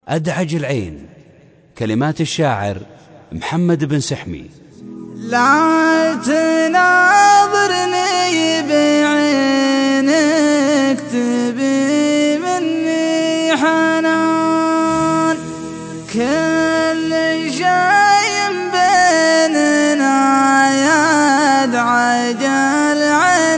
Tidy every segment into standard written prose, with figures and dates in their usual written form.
أدعج العين. كلمات الشاعر محمد بن سحمي. لا تناظرني بعينك تبي مني حنان، كل شيء بيننا يدعج العين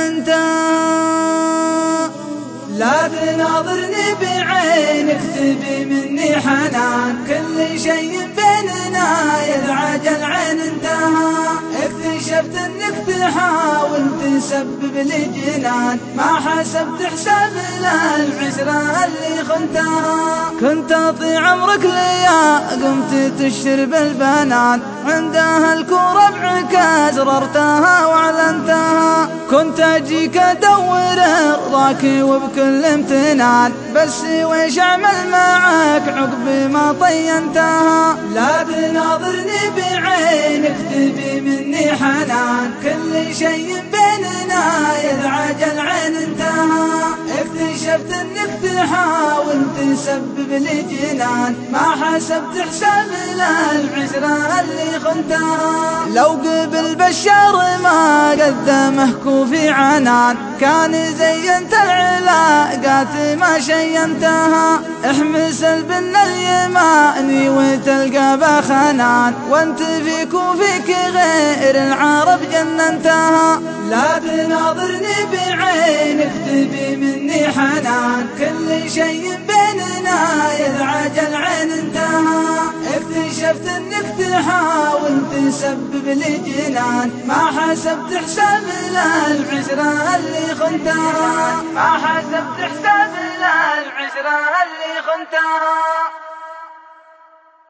انتهى. لا تناظرني بعينك تبي مني حنان، كل شيء بيننا يدعج العين انتهى. اكتشفت انك تحاول تسبب لي جنان، ما حسبت حساب العشرة اللي خنتها. كنت اطي عمرك ليا قمت تشرب البنان، عندها الكورة بعكاز ررتها واعلنتها. كنت اجيك ادور رضاك وبكل امتنان، بس ويش اعمل معك عقب ما طينتها. لا تناظرني بعينك تبي مني حنان، كل شيء بيننا يدعج العين انتهى. اكتشفت انك تحاول تسبب لي جنان، ما حسبت حساب العشرة اللي خنتها. لو قبل بشار ما قدمه كوفي عنان، كان زينت العلاقات ما شينتها. احمس البن اليماني وتلقى بخنان، وانت فيك وفيك غير العرب جننتها. لا تناظرني بعينك تبي مني حنان، كل شيء بيننا يدعج العين انتهى. اكتشفت انك تحاول تسبب لي جنان، ما حسبت حساب العشرة اللي خنتها. ما حسبت حساب العشرة اللي خنتها.